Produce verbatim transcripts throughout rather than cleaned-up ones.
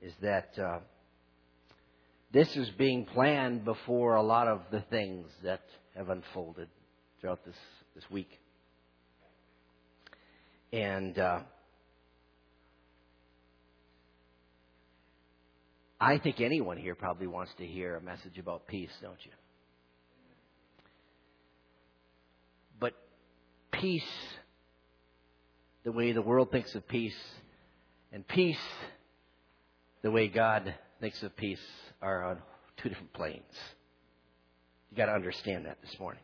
is that uh, this is being planned before a lot of the things that have unfolded throughout this, this week. And uh, I think anyone here probably wants to hear a message about peace, don't you? But peace, the way the world thinks of peace, and peace, the way God thinks of peace, are on two different planes. You got to understand that this morning.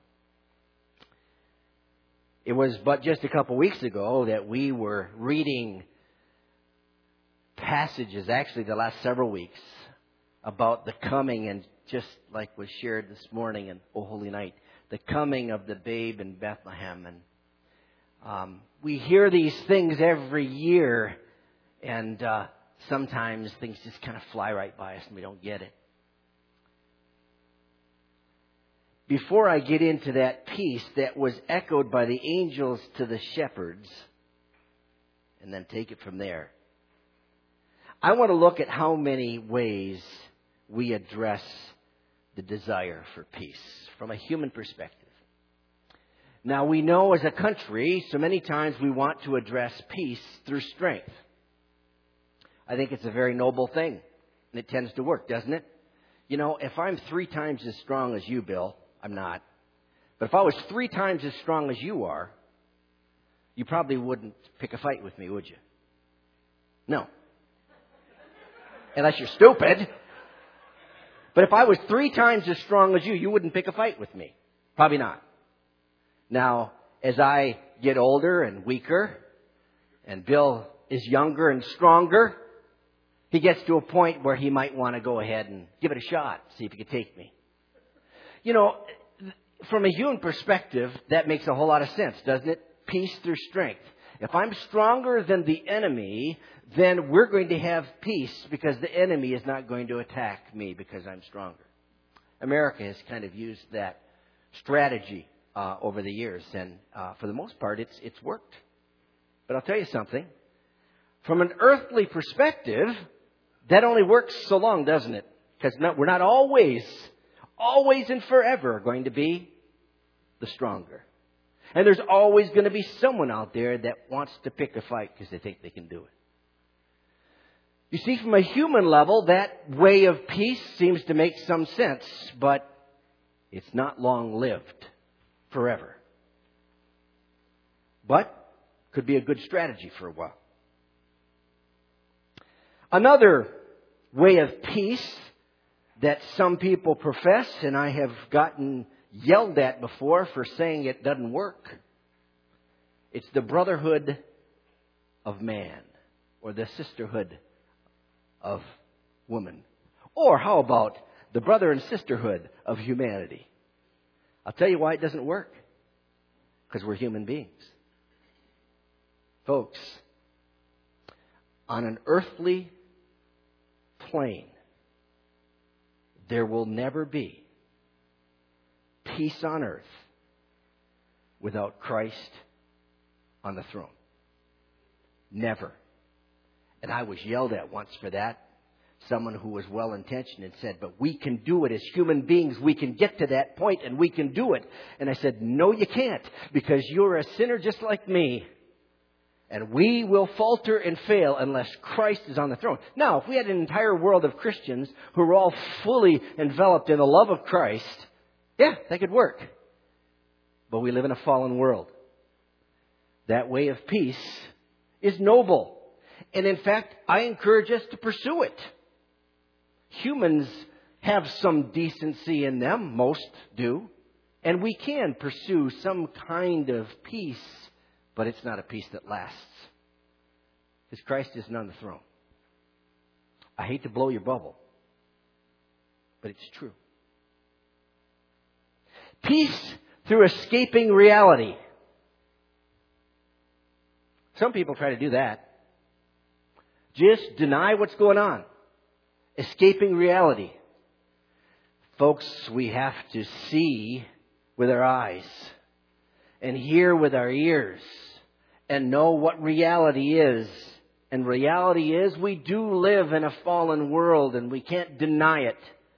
It was but just a couple weeks ago that we were reading passages, actually the last several weeks, about the coming, and just like was shared this morning in O Holy Night, the coming of the babe in Bethlehem. And um, we hear these things every year, and uh, sometimes things just kind of fly right by us and we don't get it. Before I get into that peace that was echoed by the angels to the shepherds, and then take it from there, I want to look at how many ways we address the desire for peace from a human perspective. Now, we know as a country, so many times we want to address peace through strength. I think it's a very noble thing, and it tends to work, doesn't it? You know, if I'm three times as strong as you, Bill, I'm not. But if I was three times as strong as you are, you probably wouldn't pick a fight with me, would you? No. Unless you're stupid. But if I was three times as strong as you, you wouldn't pick a fight with me. Probably not. Now, as I get older and weaker, and Bill is younger and stronger, he gets to a point where he might want to go ahead and give it a shot, see if he can take me. You know, from a human perspective, that makes a whole lot of sense, doesn't it? Peace through strength. If I'm stronger than the enemy, then we're going to have peace because the enemy is not going to attack me because I'm stronger. America has kind of used that strategy uh, over the years, and uh, for the most part, it's it's worked. But I'll tell you something. From an earthly perspective, that only works so long, doesn't it? Because we're not always, always and forever going to be the stronger. And there's always going to be someone out there that wants to pick a fight because they think they can do it. You see, from a human level, that way of peace seems to make some sense, but it's not long-lived forever. But could be a good strategy for a while. Another way of peace that some people profess, and I have gotten yelled at before for saying it doesn't work, it's the brotherhood of man, or the sisterhood of woman. Or how about the brother and sisterhood of humanity? I'll tell you why it doesn't work. Because we're human beings. Folks, on an earthly plane, there will never be peace on earth without Christ on the throne. Never. And I was yelled at once for that. Someone who was well-intentioned and said, but we can do it as human beings. We can get to that point and we can do it. And I said, no, you can't, because you're a sinner just like me. And we will falter and fail unless Christ is on the throne. Now, if we had an entire world of Christians who were all fully enveloped in the love of Christ, yeah, that could work. But we live in a fallen world. That way of peace is noble. And in fact, I encourage us to pursue it. Humans have some decency in them. Most do. And we can pursue some kind of peace. But it's not a peace that lasts. Because Christ isn't on the throne. I hate to blow your bubble. But it's true. Peace through escaping reality. Some people try to do that. Just deny what's going on. Escaping reality. Folks, we have to see with our eyes and hear with our ears and know what reality is And reality is we do live in a fallen world and we can't deny it.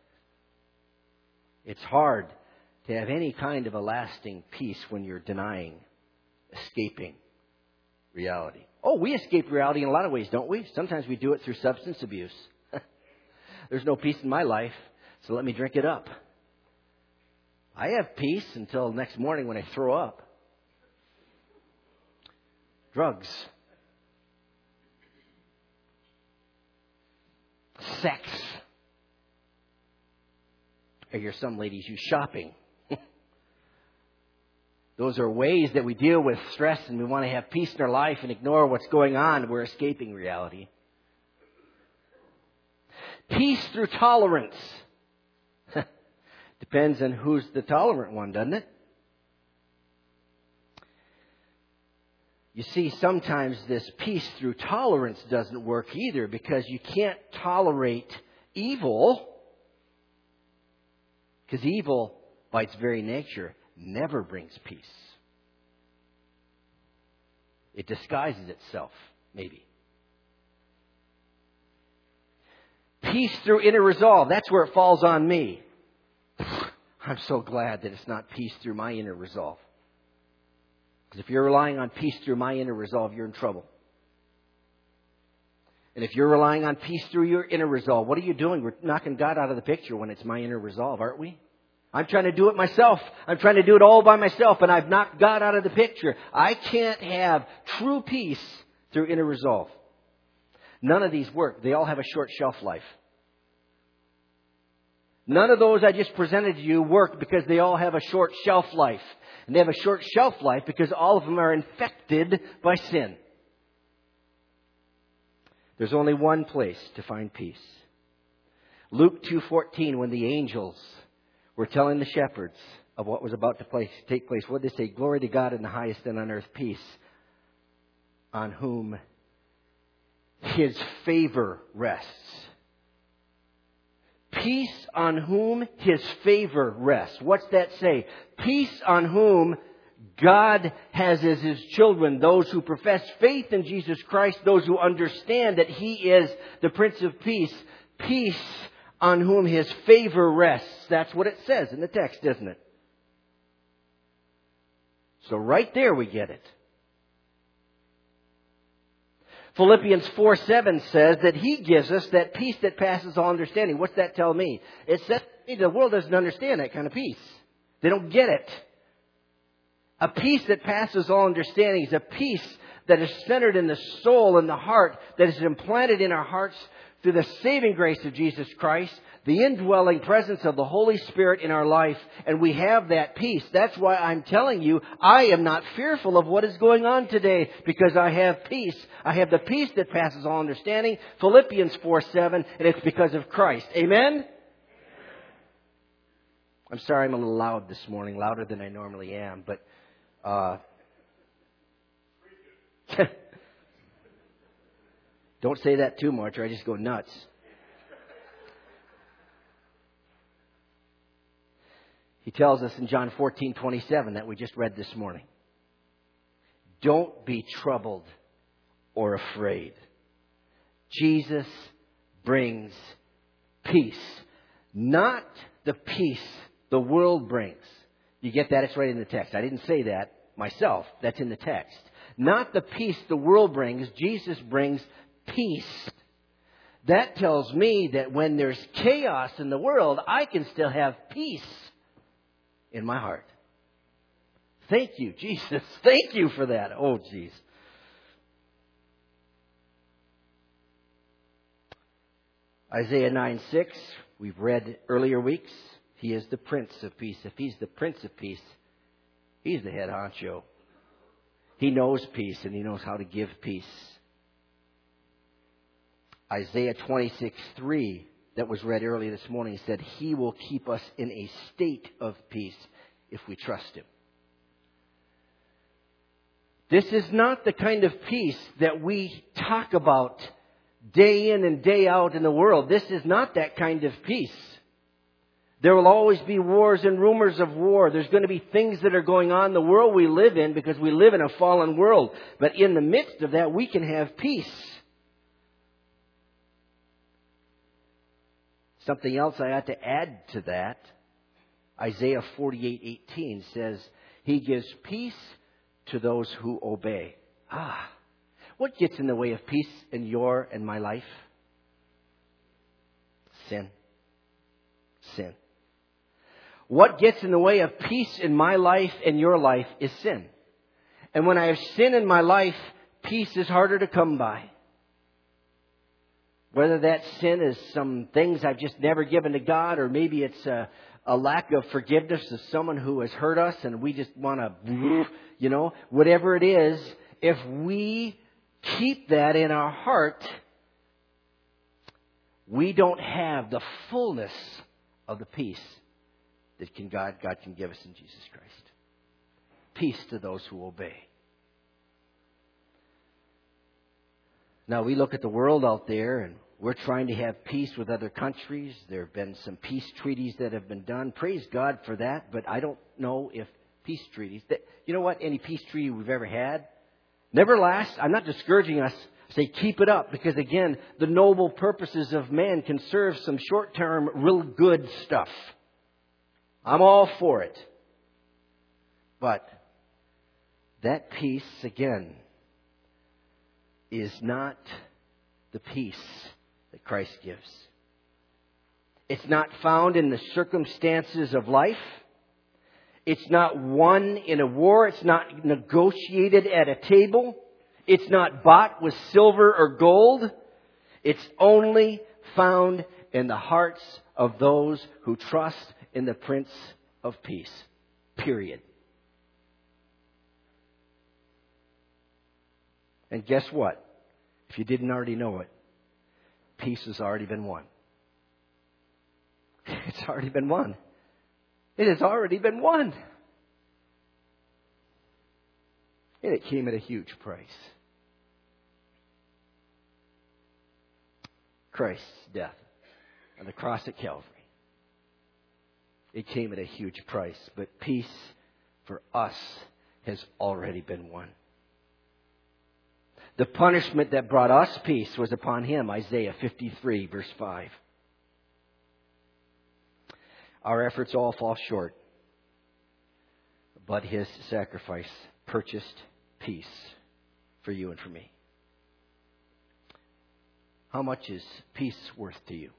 It's hard to have any kind of a lasting peace when you're denying, escaping reality. Oh, we escape reality in a lot of ways, don't we? Sometimes we do it through substance abuse. There's no peace in my life, so let me drink it up. I have peace until next morning when I throw up. Drugs. Sex. I hear some ladies use shopping. Those are ways that we deal with stress and we want to have peace in our life and ignore what's going on. We're escaping reality. Peace through tolerance. Depends on who's the tolerant one, doesn't it? You see, sometimes this peace through tolerance doesn't work either because you can't tolerate evil. Because evil, by its very nature, never brings peace. It disguises itself, maybe. Peace through inner resolve. That's where it falls on me. I'm so glad that it's not peace through my inner resolve. Because if you're relying on peace through my inner resolve, you're in trouble. And if you're relying on peace through your inner resolve, what are you doing? We're knocking God out of the picture when it's my inner resolve, aren't we? I'm trying to do it myself. I'm trying to do it all by myself, and I've knocked God out of the picture. I can't have true peace through inner resolve. None of these work. They all have a short shelf life. None of those I just presented to you work because they all have a short shelf life. And they have a short shelf life because all of them are infected by sin. There's only one place to find peace. Luke two fourteen, when the angels were telling the shepherds of what was about to place, take place, what did they say? Glory to God in the highest and on earth peace, on whom His favor rests. Peace on whom His favor rests. What's that say? Peace on whom God has as His children, those who profess faith in Jesus Christ, those who understand that He is the Prince of Peace. Peace on whom His favor rests. That's what it says in the text, isn't it? So right there we get it. Philippians four seven says that He gives us that peace that passes all understanding. What's that tell me? It says the world doesn't understand that kind of peace. They don't get it. A peace that passes all understanding is a peace that is centered in the soul and the heart, that is implanted in our hearts through the saving grace of Jesus Christ, the indwelling presence of the Holy Spirit in our life, and we have that peace. That's why I'm telling you, I am not fearful of what is going on today, because I have peace. I have the peace that passes all understanding, Philippians four seven, and it's because of Christ. Amen? I'm sorry I'm a little loud this morning, louder than I normally am, but uh, don't say that too much or I just go nuts. He tells us in John fourteen twenty-seven that we just read this morning. Don't be troubled or afraid. Jesus brings peace. Not the peace the world brings. You get that? It's right in the text. I didn't say that myself. That's in the text. Not the peace the world brings. Jesus brings peace. That tells me that when there's chaos in the world, I can still have peace in my heart. Thank you, Jesus. Thank you for that. Oh, geez. Isaiah nine six, we've read earlier weeks. He is the Prince of Peace. If He's the Prince of Peace, He's the head honcho. He knows peace and He knows how to give peace. Isaiah twenty-six three, that was read earlier this morning, said He will keep us in a state of peace if we trust Him. This is not the kind of peace that we talk about day in and day out in the world. This is not that kind of peace. There will always be wars and rumors of war. There's going to be things that are going on in the world we live in because we live in a fallen world. But in the midst of that, we can have peace. Something else I ought to add to that. Isaiah forty-eight eighteen says, He gives peace to those who obey. Ah, what gets in the way of peace in your and my life? Sin. Sin. What gets in the way of peace in my life and your life is sin. And when I have sin in my life, peace is harder to come by. Whether that sin is some things I've just never given to God, or maybe it's a, a lack of forgiveness of someone who has hurt us and we just want to, you know, whatever it is, if we keep that in our heart, we don't have the fullness of the peace that can God, God can give us in Jesus Christ. Peace to those who obey. Now we look at the world out there and we're trying to have peace with other countries. There have been some peace treaties that have been done. Praise God for that. But I don't know if peace treaties, that, you know what, any peace treaty we've ever had never lasts. I'm not discouraging us. Say keep it up, because again, the noble purposes of man can serve some short-term, real good stuff. I'm all for it. But that peace, again, is not the peace that Christ gives. It's not found in the circumstances of life. It's not won in a war. It's not negotiated at a table. It's not bought with silver or gold. It's only found in the hearts of those who trust in the Prince of Peace. Period. And guess what? If you didn't already know it, peace has already been won. It's already been won. It has already been won. And it came at a huge price. Christ's death on the cross at Calvary. It came at a huge price, but peace for us has already been won. The punishment that brought us peace was upon Him, Isaiah fifty-three, verse five. Our efforts all fall short, but His sacrifice purchased peace for you and for me. How much is peace worth to you?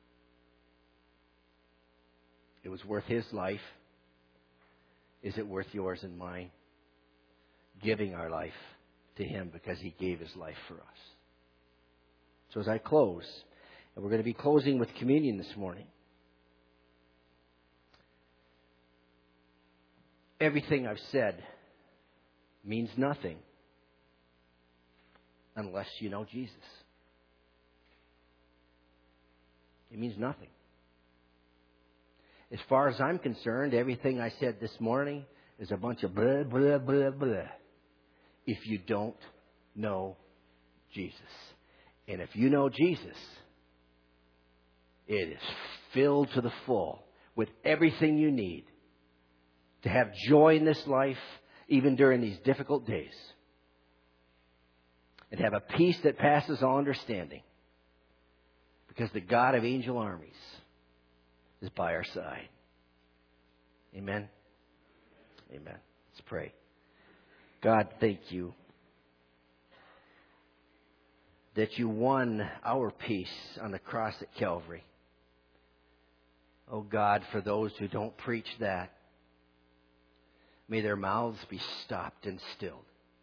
It was worth His life. Is it worth yours and mine? Giving our life to Him because He gave His life for us. So as I close, and we're going to be closing with communion this morning. Everything I've said means nothing unless you know Jesus. It means nothing. As far as I'm concerned, everything I said this morning is a bunch of blah, blah, blah, blah. If you don't know Jesus. And if you know Jesus, it is filled to the full with everything you need to have joy in this life, even during these difficult days. And have a peace that passes all understanding. Because the God of angel armies is by our side. Amen? Amen. Let's pray. God, thank you that you won our peace on the cross at Calvary. Oh God, for those who don't preach that, may their mouths be stopped and stilled.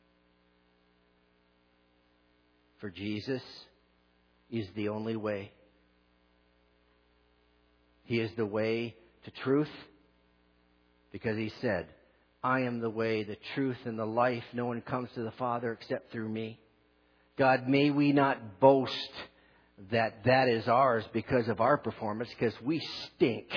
For Jesus is the only way. He is the way to truth because He said, I am the way, the truth, and the life. No one comes to the Father except through me. God, may we not boast that that is ours because of our performance, because we stink.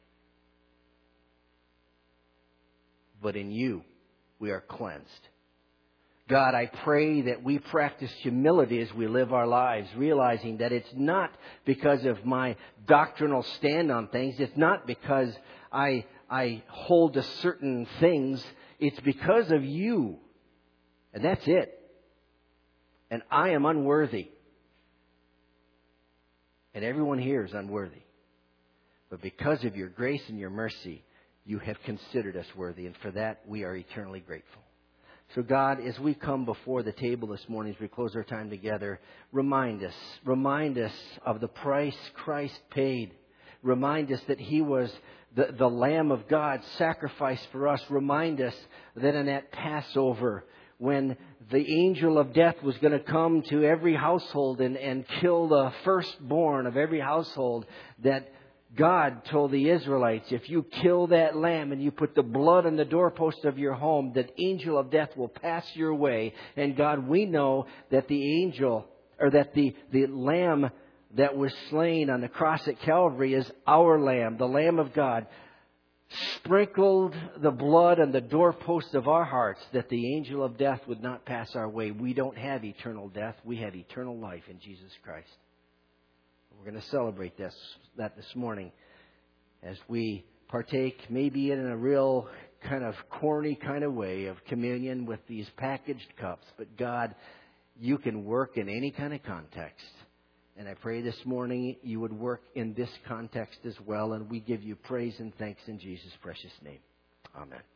But in you, we are cleansed. God, I pray that we practice humility as we live our lives, realizing that it's not because of my doctrinal stand on things. It's not because I, I hold to certain things. It's because of you. And that's it. And I am unworthy. And everyone here is unworthy. But because of your grace and your mercy, you have considered us worthy. And for that, we are eternally grateful. So God, as we come before the table this morning, as we close our time together, remind us, remind us of the price Christ paid. Remind us that He was the, the Lamb of God sacrificed for us. Remind us that in that Passover, when the angel of death was going to come to every household and, and kill the firstborn of every household, that God told the Israelites, if you kill that lamb and you put the blood on the doorpost of your home, that angel of death will pass your way. And God, we know that the angel, or that the, the lamb that was slain on the cross at Calvary is our lamb, the Lamb of God, sprinkled the blood on the doorpost of our hearts that the angel of death would not pass our way. We don't have eternal death. We have eternal life in Jesus Christ. We're going to celebrate this, that this morning as we partake, maybe in a real kind of corny kind of way, of communion with these packaged cups. But God, you can work in any kind of context. And I pray this morning you would work in this context as well. And we give you praise and thanks in Jesus' precious name. Amen.